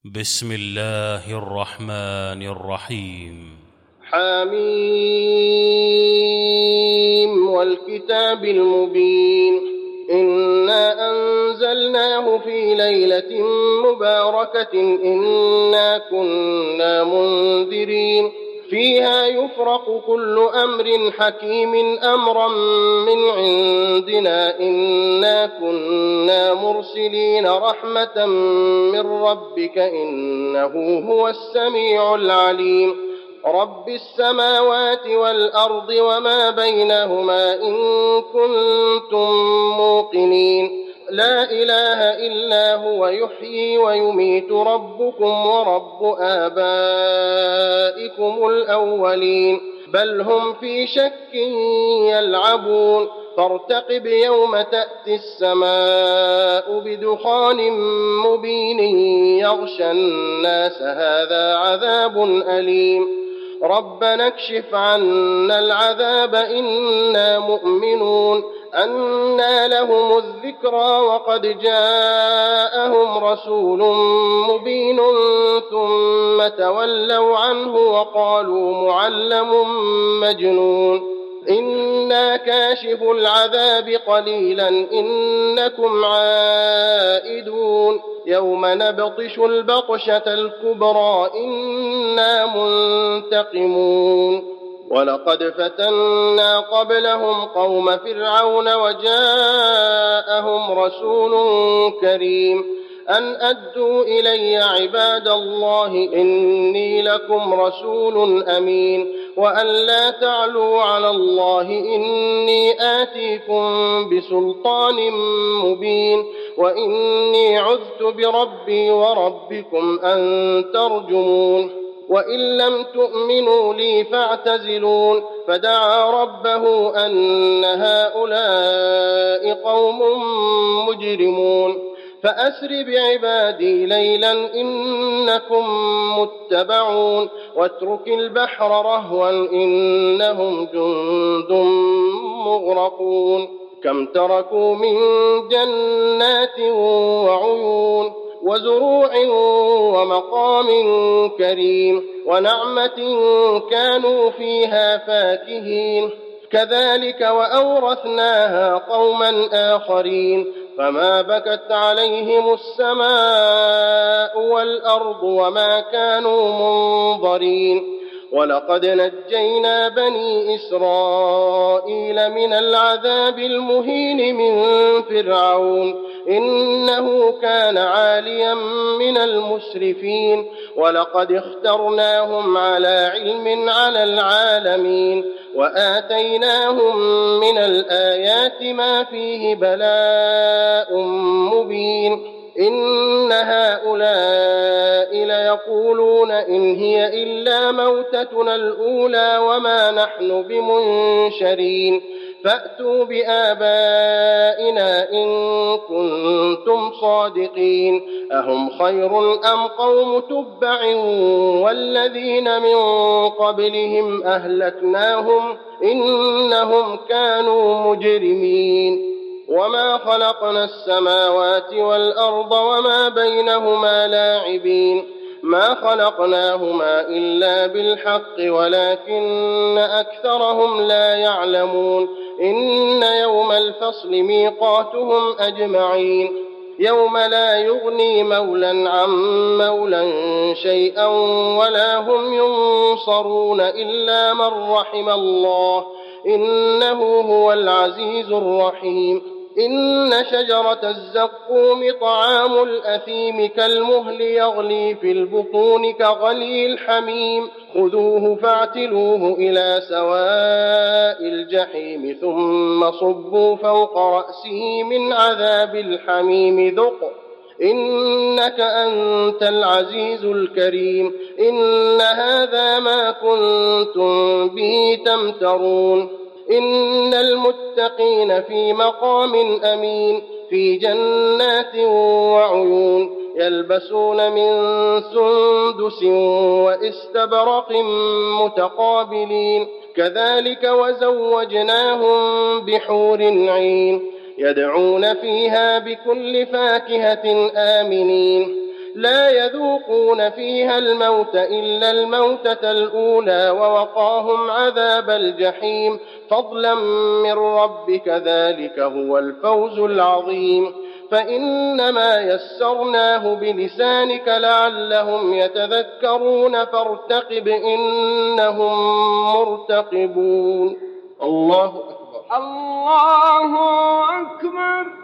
بسم الله الرحمن الرحيم. حميم والكتاب المبين. إنا أنزلناه في ليلة مباركة إنا كنا منذرين فيها يفرق كل أمر حكيم أمرا من عندنا إنا كنا مرسلين رحمة من ربك إنه هو السميع العليم. رب السماوات والأرض وما بينهما إن كنتم موقنين لا إله إلا هو يحيي ويميت ربكم ورب آبائكم الأولين بل هم في شك يلعبون فارتقب يوم تأتي السماء بدخان مبين يغشى الناس هذا عذاب أليم ربنا اكشف عنا العذاب إنا مؤمنون أنى لهم الذكرى وقد جاءهم رسول مبين ثم تولوا عنه وقالوا معلم مجنون إنا كاشف العذاب قليلا إنكم عائدون يوم نبطش البطشة الكبرى إنا منتقمون ولقد فتنا قبلهم قوم فرعون وجاءهم رسول كريم أن أدوا إلي عباد الله إني لكم رسول أمين وأن لا تعلوا على الله إني آتيكم بسلطان مبين وإني عذت بربي وربكم أن ترجمون وإن لم تؤمنوا لي فاعتزلون فدعا ربه أن هؤلاء قوم مجرمون فأسر بعبادي ليلا إنكم متبعون واترك البحر رهوا إنهم جند مغرقون كم تركوا من جنات وعيون وزروع ومقام كريم ونعمة كانوا فيها فاكهين كذلك وأورثناها قوما آخرين فما بكت عليهم السماء والأرض وما كانوا منظرين ولقد نجينا بني إسرائيل من العذاب المهين من فرعون إنه كان عاليا من المسرفين ولقد اخترناهم على علم على العالمين وآتيناهم من الآيات ما فيه بلاء مبين إن هؤلاء ليقولون إن هي إلا موتتنا الأولى وما نحن بمنشرين فأتوا بآبائنا إن كنتم صادقين أهم خير أم قوم تبع والذين من قبلهم أهلكناهم إنهم كانوا مجرمين وما خلقنا السماوات والأرض وما بينهما لاعبين ما خلقناهما إلا بالحق ولكن أكثرهم لا يعلمون إن يوم الفصل ميقاتهم أجمعين يوم لا يغني مولى عن مولى شيئا ولا هم ينصرون إلا من رحم الله إنه هو العزيز الرحيم إن شجرة الزقوم طعام الأثيم كالمهل يغلي في البطون كغلي الحميم خذوه فاعتلوه إلى سواء الجحيم ثم صبوا فوق رأسه من عذاب الحميم ذق إنك أنت العزيز الكريم إن هذا ما كنتم به تمترون إن المتقين في مقام أمين في جنات وعيون يلبسون من سندس واستبرق متقابلين كذلك وزوجناهم بحور عين يدعون فيها بكل فاكهة آمنين لا يذوقون فيها الموت إلا الموتة الأولى ووقاهم عذاب الجحيم فضلا من ربك ذلك هو الفوز العظيم فإنما يسرناه بلسانك لعلهم يتذكرون فارتقب إنهم مرتقبون الله أكبر الله أكبر.